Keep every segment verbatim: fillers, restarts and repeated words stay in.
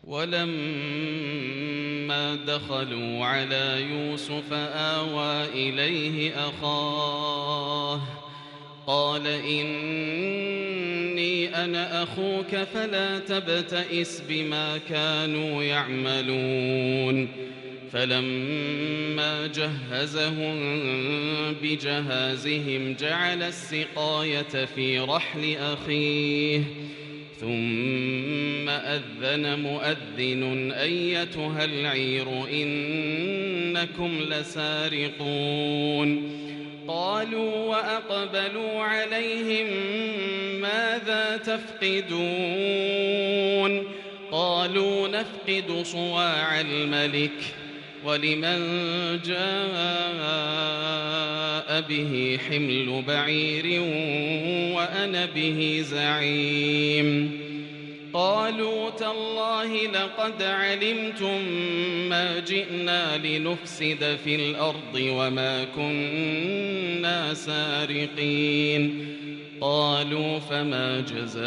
ولما دخلوا على يوسف آوى إليه أخاه قال إني أنا أخوك فلا تبتئس بما كانوا يعملون فلما جهزهم بجهازهم جعل السقاية في رحل أخيه ثم أذن مؤذن أيتها العير إنكم لسارقون قالوا وأقبلوا عليهم ماذا تفقدون قالوا نفقد صواع الملك ولمن جاء به حمل بعير وأنا به زعيم قالوا تالله لقد علمتم ما جئنا لنفسد في الأرض وما كنا سارقين قالوا فما جزاؤه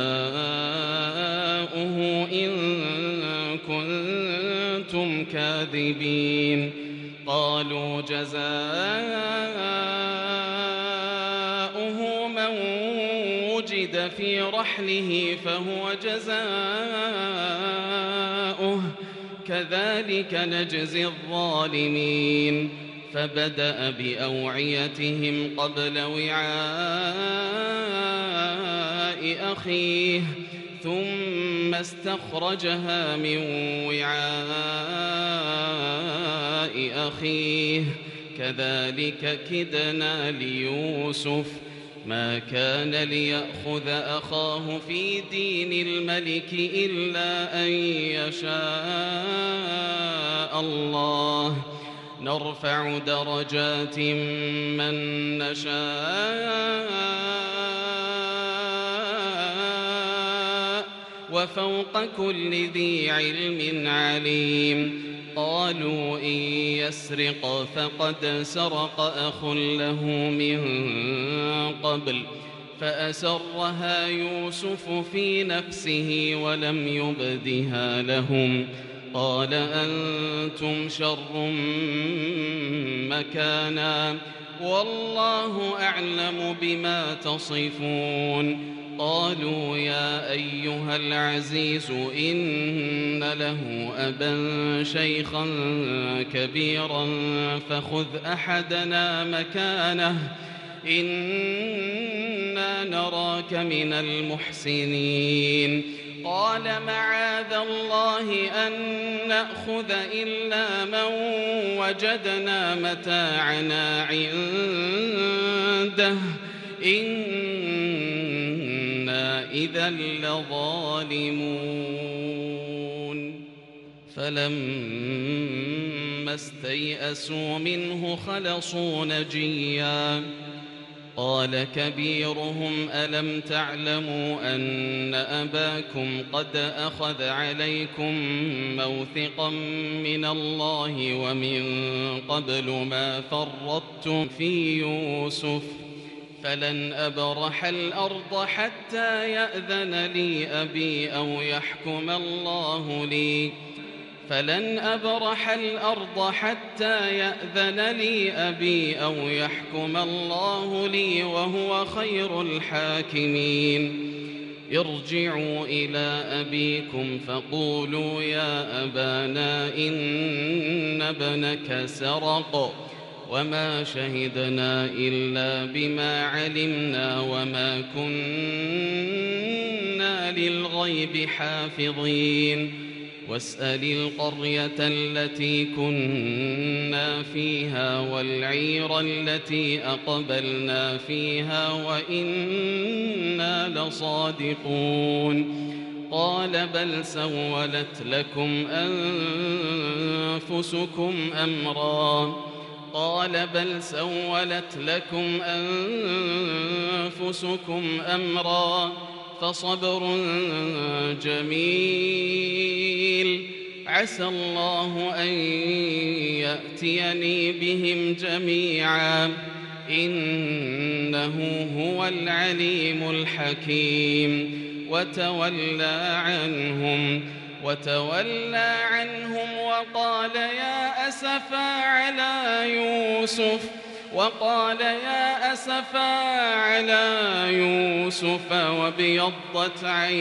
إن كنتم كاذبين قالوا جزاؤه من وجد في رحله فهو جزاؤه كذلك نجزي الظالمين فبدأ بأوعيتهم قبل وعاء أخيه ثم استخرجها من وعاء أخيه كذلك كدنا ليوسف ما كان ليأخذ أخاه في دين الملك إلا أن يشاء الله نرفع درجات من نشاء وفوق كل ذي علم عليم قالوا إن يسرق فقد سرق أخ له من قبل فأسرها يوسف في نفسه ولم يبدها لهم قال أنتم شر مكانا والله أعلم بما تصفون قالوا يا أيها العزيز إن له أبا شيخا كبيرا فخذ أحدنا مكانه إنا نراك من المحسنين قال معاذ الله أن نأخذ إلا من وجدنا متاعنا عنده إنا إذا لظالمون فلما استيئسوا منه خلصوا نجيا قال كبيرهم ألم تعلموا أن أباكم قد أخذ عليكم موثقا من الله ومن قبل ما فرطتم في يوسف فلن أبرح الأرض حتى يأذن لي أبي أو يحكم الله لي فلن أبرح الأرض حتى يأذن لي أبي أو يحكم الله لي وهو خير الحاكمين ارجعوا إلى أبيكم فقولوا يا أبانا إن ابنك سرق وما شهدنا إلا بما علمنا وما كنا للغيب حافظين واسأل القرية التي كنا فيها والعير التي أقبلنا فيها وإنا لصادقون قال بل سولت لكم أنفسكم أمرا قال بل سولت لكم أنفسكم أمرا فصبر جميل عسى الله أن يأتيني بهم جميعا إنه هو العليم الحكيم وتولى عنهم وتولى عنهم وقال يا أسفا على يوسف وقال يا أسفا على يوسف وابيضت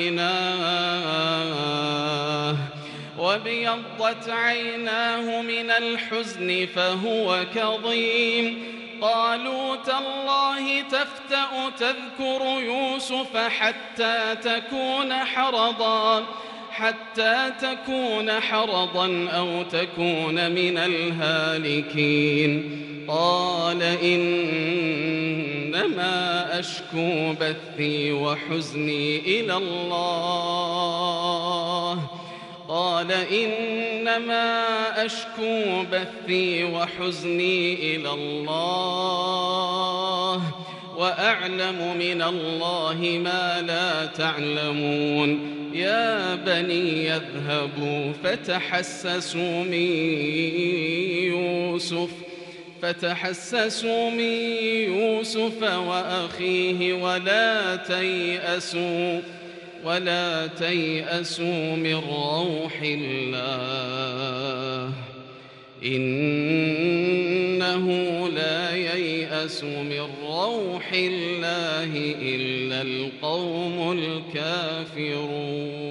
عيناه وابيضت عيناه من الحزن فهو كظيم. قالوا تالله تفتأ تذكر يوسف حتى تكون حرضا حتى تكون حرضا أو تكون من الهالكين. قال إنما أشكو بثي وحزني إلى الله قال إنما أشكو بثي وحزني إلى الله وأعلم من الله ما لا تعلمون. يا بني يذهبوا فتحسسوا من يوسف فتحسسوا من يوسف وأخيه ولا تيأسوا ولا تيأسوا من روح الله إنه لا ييأس من روح الله إلا القوم الكافرون.